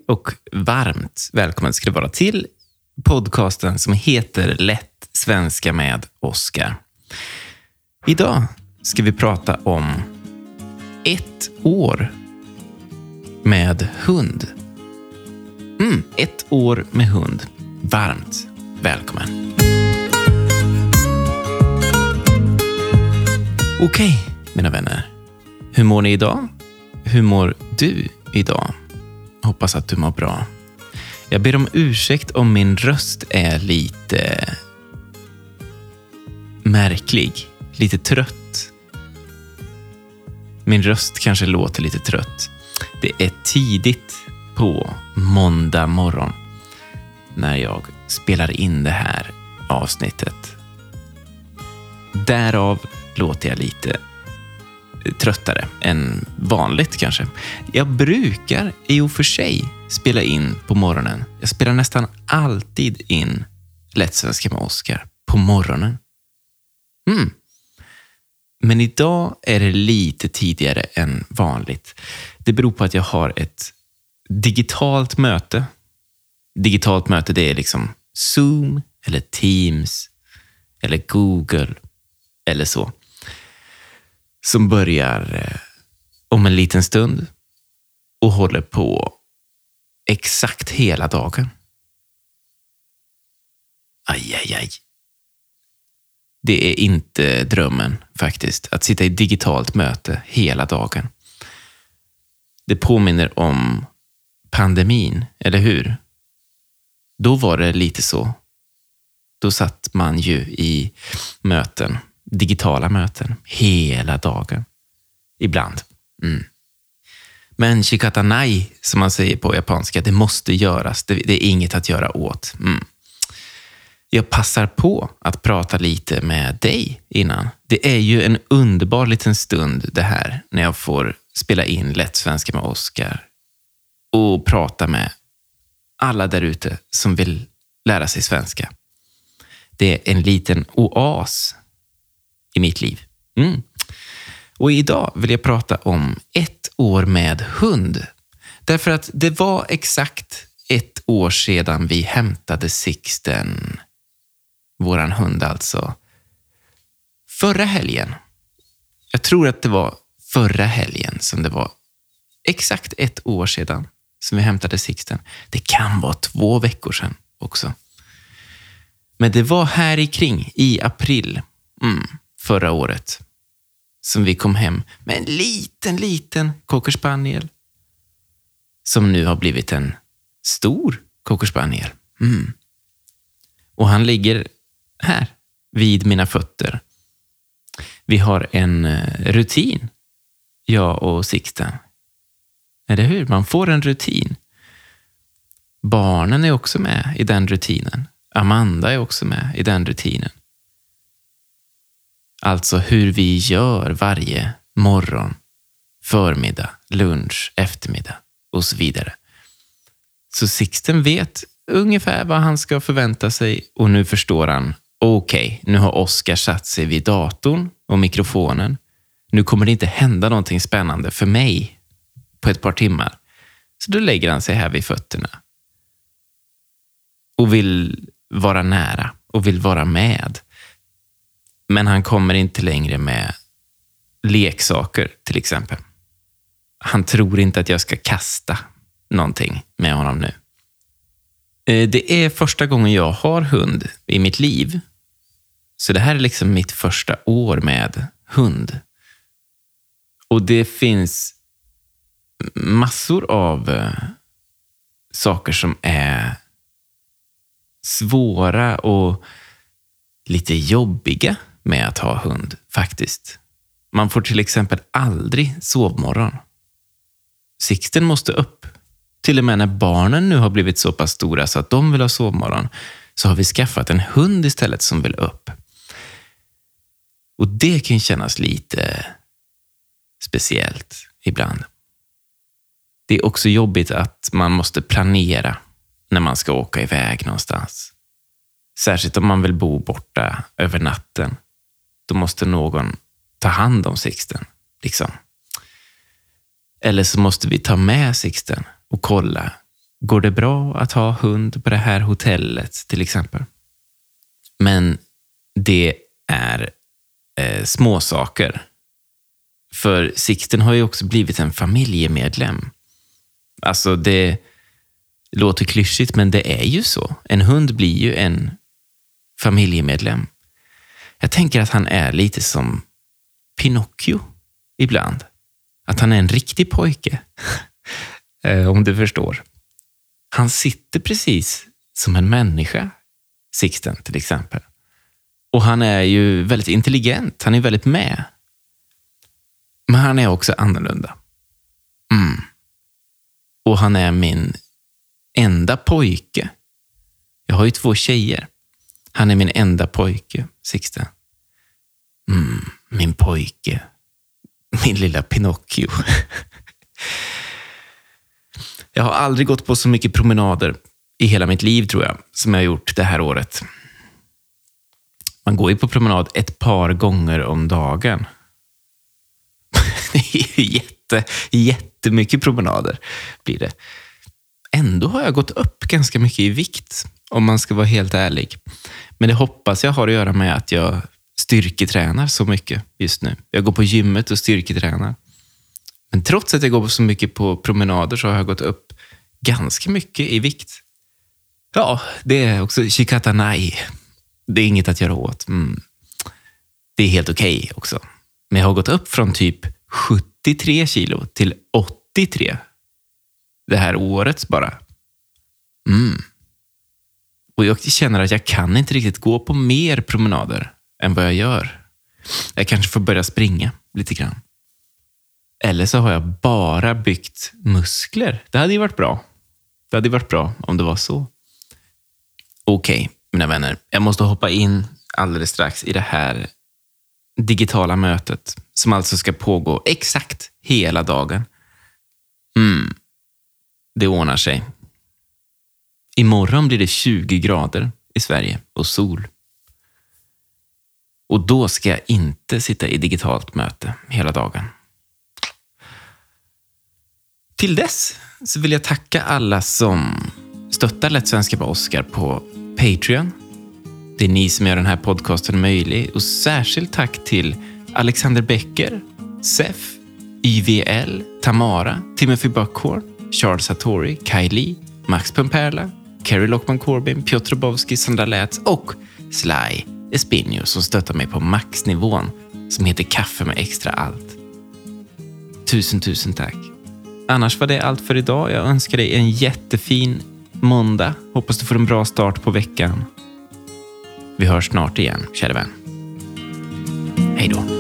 och varmt välkommen ska det vara till podcasten som heter Lätt svenska med Oskar. Idag ska vi prata om 1 år med hund. 1 år med hund. Varmt välkommen. Okej, mina vänner. Hur mår ni idag? Hur mår du idag? Hoppas att du mår bra. Jag ber om ursäkt om min röst är lite märklig. Lite trött. Min röst kanske låter lite trött. Det är tidigt på måndag morgon när jag spelar in det här avsnittet. Därav låter jag lite tröttare än vanligt kanske. Jag brukar i och för sig spela in på morgonen. Jag spelar nästan alltid in Lätt svenska med Oskar på morgonen. Men idag är det lite tidigare än vanligt. Det beror på att jag har ett digitalt möte. Digitalt möte, det är liksom Zoom eller Teams eller Google eller så. Som börjar om en liten stund och håller på exakt hela dagen. Aj. Det är inte drömmen faktiskt, att sitta i digitalt möte hela dagen. Det påminner om pandemin, eller hur? Då var det lite så. Då satt man ju i möten, digitala möten, hela dagen. Ibland. Men shikatanai, som man säger på japanska, det måste göras. Det är inget att göra åt. Jag passar på att prata lite med dig innan. Det är ju en underbar liten stund det här när jag får spela in Lätt svenska med Oskar och prata med alla där ute som vill lära sig svenska. Det är en liten oas i mitt liv. Och idag vill jag prata om 1 år med hund. Därför att det var exakt 1 år sedan vi hämtade Sixten, våran hund alltså, förra helgen. Jag tror att det var förra helgen som det var exakt 1 år sedan som vi hämtade Sixten. Det kan vara 2 veckor sedan också. Men det var här i april förra året som vi kom hem med en liten cocker spaniel som nu har blivit en stor cocker spaniel. Och han ligger här vid mina fötter. Vi har en rutin, jag och Sixten. Eller hur? Man får en rutin. Barnen är också med i den rutinen. Amanda är också med i den rutinen. Alltså hur vi gör varje morgon, förmiddag, lunch, eftermiddag och så vidare. Så Sixten vet ungefär vad han ska förvänta sig och nu förstår han, okej, nu har Oskar satt sig vid datorn och mikrofonen. Nu kommer det inte hända någonting spännande för mig på ett par timmar. Så då lägger han sig här vid fötterna och vill vara nära och vill vara med. Men han kommer inte längre med leksaker till exempel. Han tror inte att jag ska kasta någonting med honom nu. Det är första gången jag har hund i mitt liv. Så det här är liksom mitt första år med hund. Och det finns massor av saker som är svåra och lite jobbiga med att ha hund faktiskt. Man får till exempel aldrig sovmorgon. Sixten måste upp. Till och med när barnen nu har blivit så pass stora så att de vill ha sovmorgon, så har vi skaffat en hund istället som vill upp. Och det kan kännas lite speciellt ibland. Det är också jobbigt att man måste planera när man ska åka iväg någonstans. Särskilt om man vill bo borta över natten. Då måste någon ta hand om Sixten, liksom. Eller så måste vi ta med Sixten och kolla går det bra att ha hund på det här hotellet till exempel? Men det är små saker. För Sixten har ju också blivit en familjemedlem. Alltså det låter klyschigt, men det är ju så. En hund blir ju en familjemedlem. Jag tänker att han är lite som Pinocchio ibland. Att han är en riktig pojke. Om du förstår. Han sitter precis som en människa, Sixten till exempel. Och han är ju väldigt intelligent. Han är väldigt med. Men han är också annorlunda. Och han är min enda pojke. Jag har ju 2 tjejer. Han är min enda pojke, Sixten. Min pojke. Min lilla Pinocchio. Jag har aldrig gått på så mycket promenader i hela mitt liv, tror jag, som jag har gjort det här året. Man går ju på promenad ett par gånger om dagen. Det är ju jättemycket promenader blir det. Ändå har jag gått upp ganska mycket i vikt, om man ska vara helt ärlig. Men det hoppas jag har att göra med att jag styrketränar så mycket just nu. Jag går på gymmet och styrketränar. Men trots att jag går så mycket på promenader så har jag gått upp ganska mycket i vikt. Ja, det är också shikatanai. Det är inget att göra åt. Det är helt okej också. Men jag har gått upp från typ 73 kilo till 83. Det här året bara. Och jag känner att jag kan inte riktigt gå på mer promenader än vad jag gör. Jag kanske får börja springa lite grann. Eller så har jag bara byggt muskler. Det hade ju varit bra. Det hade varit bra om det var så. Okej, mina vänner. Jag måste hoppa in alldeles strax i det här digitala mötet. Som alltså ska pågå exakt hela dagen. Det ordnar sig. Imorgon blir det 20 grader i Sverige och sol. Och då ska jag inte sitta i digitalt möte hela dagen. Till dess så vill jag tacka alla som stöttar Lätt Svenska med Oscar på Patreon. Det är ni som gör den här podcasten möjlig. Och särskilt tack till Alexander Becker, Sef, YVL, Tamara, Timothy Buckhorn, Charles Hattori, Kylie, Max Pumperla, Kerry Lockman Corbin, Piotr Robowski, Sandra Lätz och Sly Espinio som stöttar mig på maxnivån som heter Kaffe med extra allt. Tusen tack. Annars var det allt för idag. Jag önskar dig en jättefin måndag. Hoppas du får en bra start på veckan. Vi hörs snart igen, kära vän. Hej då.